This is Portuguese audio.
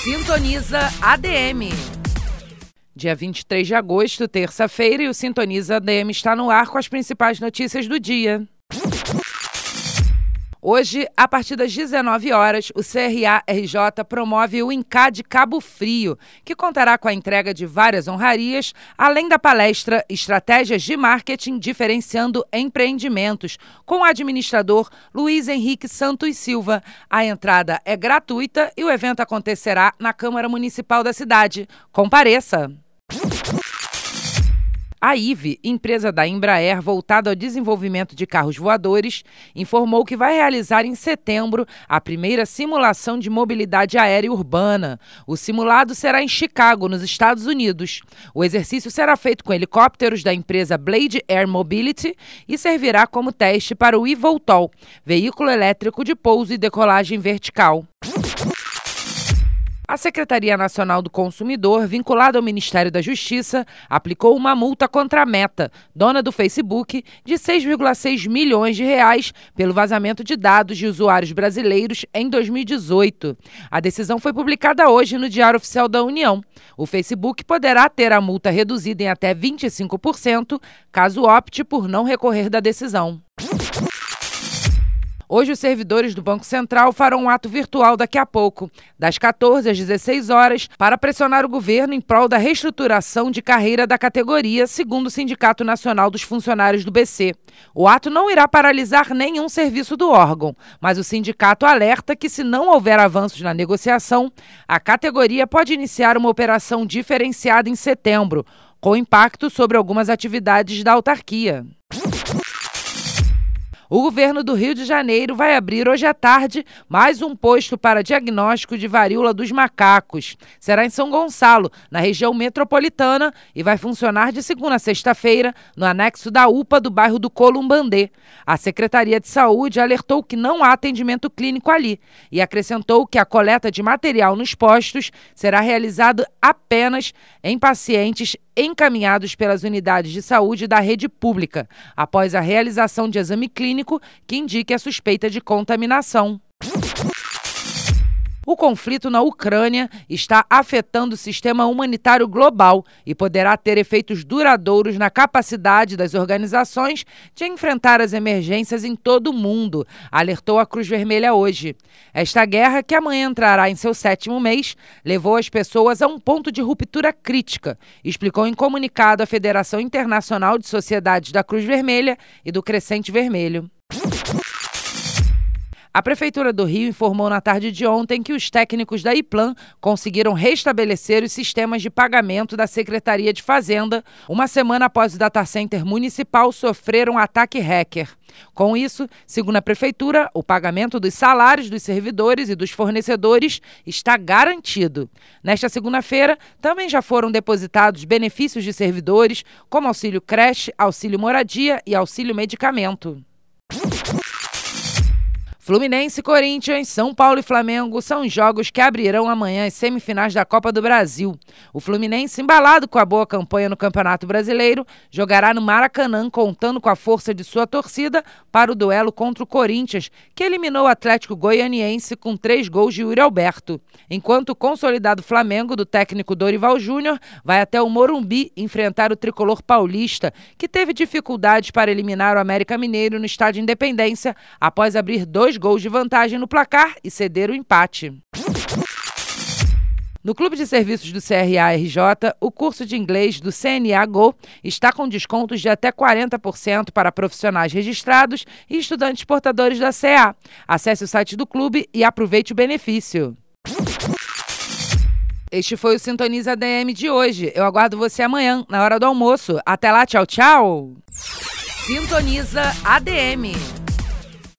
Sintoniza ADM. Dia 23 de agosto, terça-feira, e o Sintoniza ADM está no ar com as principais notícias do dia. Hoje, a partir das 19 horas, o CRA-RJ promove o INCAD Cabo Frio, que contará com a entrega de várias honrarias, além da palestra Estratégias de Marketing Diferenciando Empreendimentos, com o administrador Luiz Henrique Santos Silva. A entrada é gratuita e o evento acontecerá na Câmara Municipal da cidade. Compareça! A IVE, empresa da Embraer voltada ao desenvolvimento de carros voadores, informou que vai realizar em setembro a primeira simulação de mobilidade aérea urbana. O simulado será em Chicago, nos Estados Unidos. O exercício será feito com helicópteros da empresa Blade Air Mobility e servirá como teste para o eVTOL, veículo elétrico de pouso e decolagem vertical. A Secretaria Nacional do Consumidor, vinculada ao Ministério da Justiça, aplicou uma multa contra a Meta, dona do Facebook, de 6,6 milhões de reais pelo vazamento de dados de usuários brasileiros em 2018. A decisão foi publicada hoje no Diário Oficial da União. O Facebook poderá ter a multa reduzida em até 25%, caso opte por não recorrer da decisão. Hoje, os servidores do Banco Central farão um ato virtual daqui a pouco, das 14 às 16 horas, para pressionar o governo em prol da reestruturação de carreira da categoria, segundo o Sindicato Nacional dos Funcionários do BC. O ato não irá paralisar nenhum serviço do órgão, mas o sindicato alerta que, se não houver avanços na negociação, a categoria pode iniciar uma operação diferenciada em setembro, com impacto sobre algumas atividades da autarquia. O governo do Rio de Janeiro vai abrir hoje à tarde mais um posto para diagnóstico de varíola dos macacos. Será em São Gonçalo, na região metropolitana, e vai funcionar de segunda a sexta-feira no anexo da UPA do bairro do Columbandê. A Secretaria de Saúde alertou que não há atendimento clínico ali e acrescentou que a coleta de material nos postos será realizada apenas em pacientes encaminhados pelas unidades de saúde da rede pública, após a realização de exame clínico que indique a suspeita de contaminação. O conflito na Ucrânia está afetando o sistema humanitário global e poderá ter efeitos duradouros na capacidade das organizações de enfrentar as emergências em todo o mundo, alertou a Cruz Vermelha hoje. Esta guerra, que amanhã entrará em seu 7º mês, levou as pessoas a um ponto de ruptura crítica, explicou em comunicado a Federação Internacional de Sociedades da Cruz Vermelha e do Crescente Vermelho. A Prefeitura do Rio informou na tarde de ontem que os técnicos da IPLAN conseguiram restabelecer os sistemas de pagamento da Secretaria de Fazenda, uma semana após o data center municipal sofrer um ataque hacker. Com isso, segundo a Prefeitura, o pagamento dos salários dos servidores e dos fornecedores está garantido. Nesta segunda-feira, também já foram depositados benefícios de servidores, como auxílio creche, auxílio moradia e auxílio medicamento. Fluminense, Corinthians, São Paulo e Flamengo são os jogos que abrirão amanhã as semifinais da Copa do Brasil. O Fluminense, embalado com a boa campanha no Campeonato Brasileiro, jogará no Maracanã, contando com a força de sua torcida para o duelo contra o Corinthians, que eliminou o Atlético Goianiense com 3 gols de Yuri Alberto. Enquanto o consolidado Flamengo, do técnico Dorival Júnior, vai até o Morumbi enfrentar o tricolor paulista, que teve dificuldades para eliminar o América Mineiro no Estádio Independência, após abrir 2 gols de vantagem no placar e ceder o empate. No Clube de Serviços do CRA-RJ, o curso de inglês do CNA Go está com descontos de até 40% para profissionais registrados e estudantes portadores da CA. Acesse o site do clube e aproveite o benefício. Este foi o Sintoniza ADM de hoje. Eu aguardo você amanhã, na hora do almoço. Até lá, tchau, tchau! Sintoniza ADM.